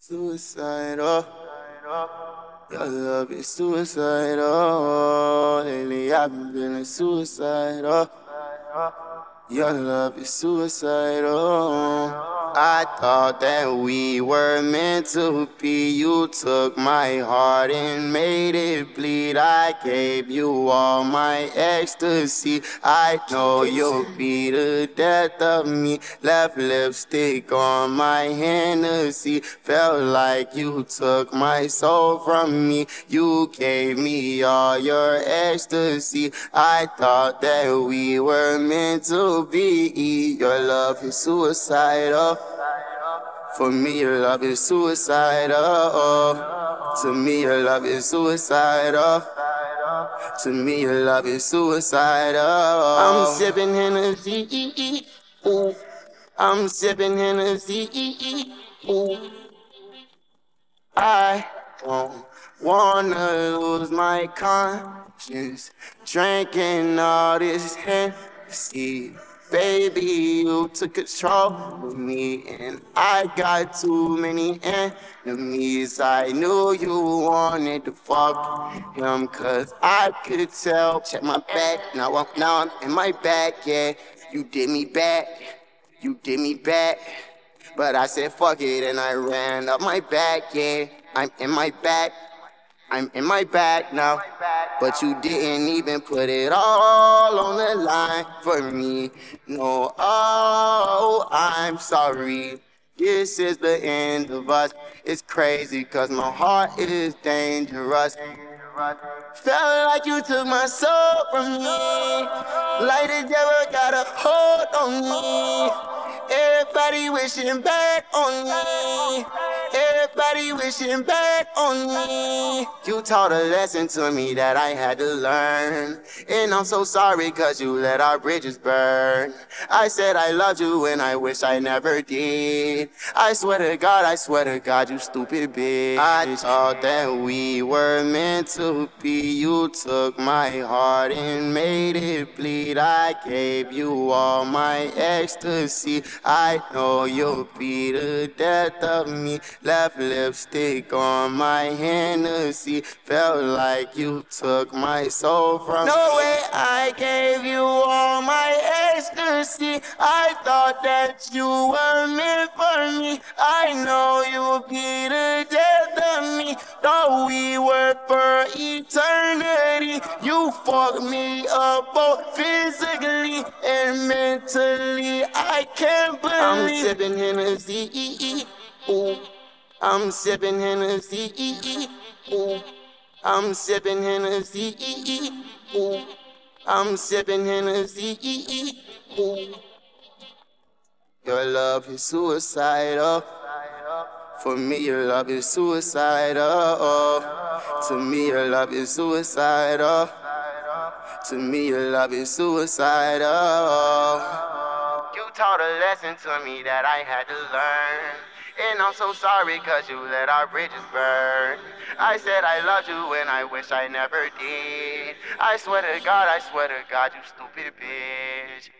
Suicidal. Your love is suicidal. Lately I've been feeling suicidal. Your love is suicidal. I thought that we were meant to be. You took my heart and made it bleed. I gave you all my ecstasy. I know you'll be the death of me. Left lipstick on my Hennessy. Felt like you took my soul from me. You gave me all your ecstasy. I thought that we were meant to be. Your love is suicidal. For me, your love is suicidal. To me, your love is suicidal. To me, your love is suicidal. I'm sipping Hennessy. Ooh. I'm sipping Hennessy. Ooh. I don't wanna lose my conscience drinking all this Hennessy. Baby, you took control of me, and I got too many enemies. I knew you wanted to fuck him, cause I could tell. Check my back, now I'm in my back, yeah. You did me back, you did me back. But I said fuck it and I ran up my back, yeah. I'm in my back now. But you didn't even put it all on the line for me. No, oh, I'm sorry. This is the end of us. It's crazy cause my heart is dangerous. Felt like you took my soul from me. Like the devil got a hold on me. Everybody wishing back on me. Everybody wishing back on me. You taught a lesson to me that I had to learn. And I'm so sorry cause you let our bridges burn. I said I loved you and I wish I never did. I swear to God, you stupid bitch. I thought that we were meant to be. You took my heart and made it bleed. I gave you all my ecstasy. I know you'll be the death of me. Left lipstick on my Hennessy. Felt like you took my soul from me. No way, I gave you all my ecstasy. I thought that you were meant for me. I know you'll be the death of me. Thought we were for eternity. You fucked me up both physically and mentally. I can't believe I'm sipping Hennessy. Ooh. I'm sipping Hennessy. Ooh. I'm sipping Hennessy. Ooh. I'm sipping Hennessy. Ooh. Your love is suicidal. For me, your love is suicidal. To me, your love is suicidal. To me, your love is suicidal. You taught a lesson to me that I had to learn. And I'm so sorry cause you let our bridges burn. I said I loved you and I wish I never did. I swear to God, you stupid bitch.